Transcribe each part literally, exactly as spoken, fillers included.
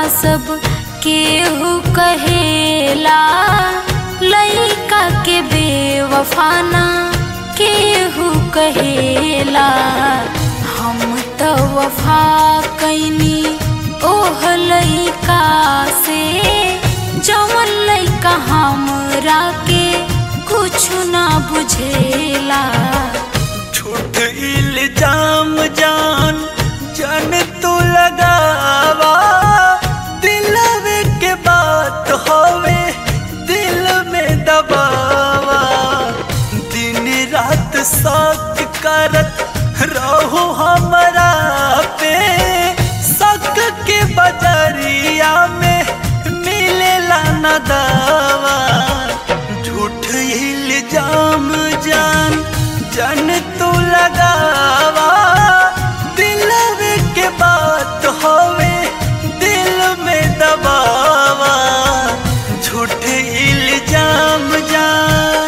सब केहू कहेला, लइका के बेवफाना केहू कहेला। हम तो वफा कैनी ओह लइका से, जवन लइका हमरा के कुछ ना बुझेला। झूठ इल्जाम जान जान तू लगावा, दिलवे के बात होवे दिल में दबावा। दिन रात शक करत रहो हमरा पे, शक के बजरिया में मिलेला न दावा। झूठ इल्जाम जान जान तू लगावा, दिलवे के बात होवे दिल में दबावा। झूठ इल्जाम जान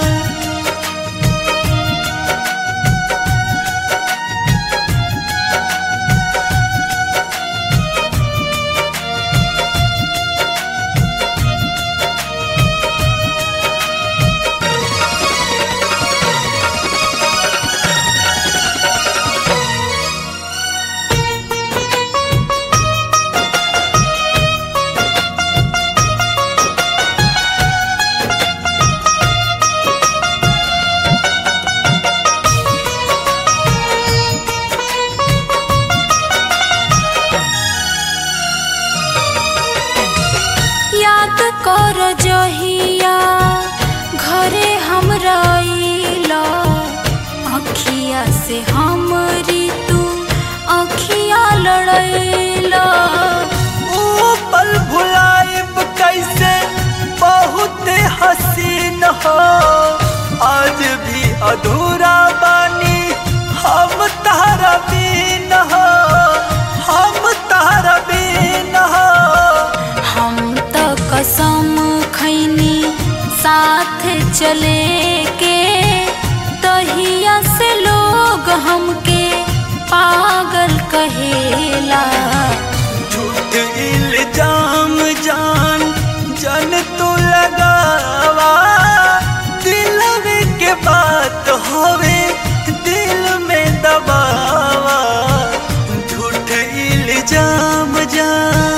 कर जहिया घरे हमरा आइला, अखिया से हमरी तू अखिया लड़ैला। ओ पल भुलाइब कैसे बहुत हसीन हो, आज भी अधूरा बानी हम तारा बिन हो, हम तारा बिन हो। हम तो कसम खैनी साथ चले के, तहिया से लोग हमके पागल कहेला। झूठ इल्जाम जान जान तू लगावा, दिलवे के बात होवे दिल में दबावा। झूठ इल्जाम जान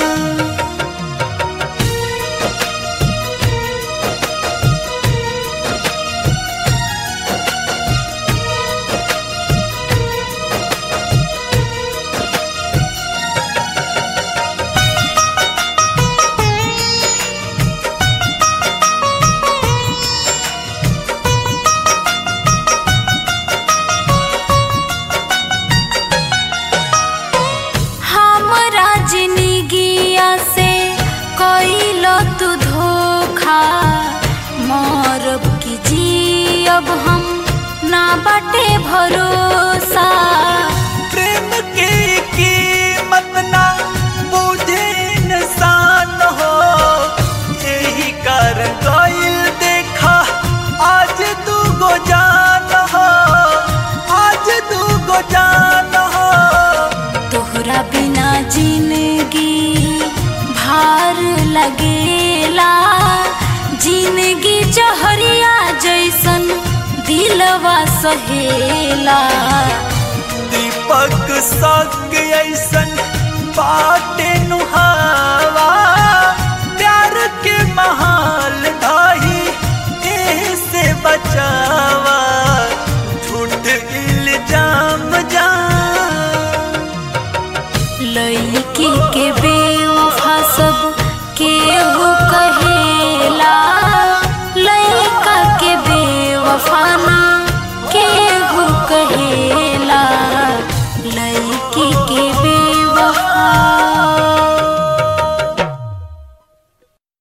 तू धोखा, मरब की जियब हम ना बाटे भरोसा। प्रेम की कीमत ना बुझे इंसान हो, यही कारण गइल देखा आज तू गो जान हो, आज तू गो जान हो। तोहरा बिना जिंदगी भार लगेला, जिंदगी जहरिया जैसन दिलवा सहेला। दीपक सग ऐसन बाटे नुहावा, प्यार के महाल ढाही एह से बचावा। झूठ इल्जाम जान लइकी के बेवफा सब केहू कहे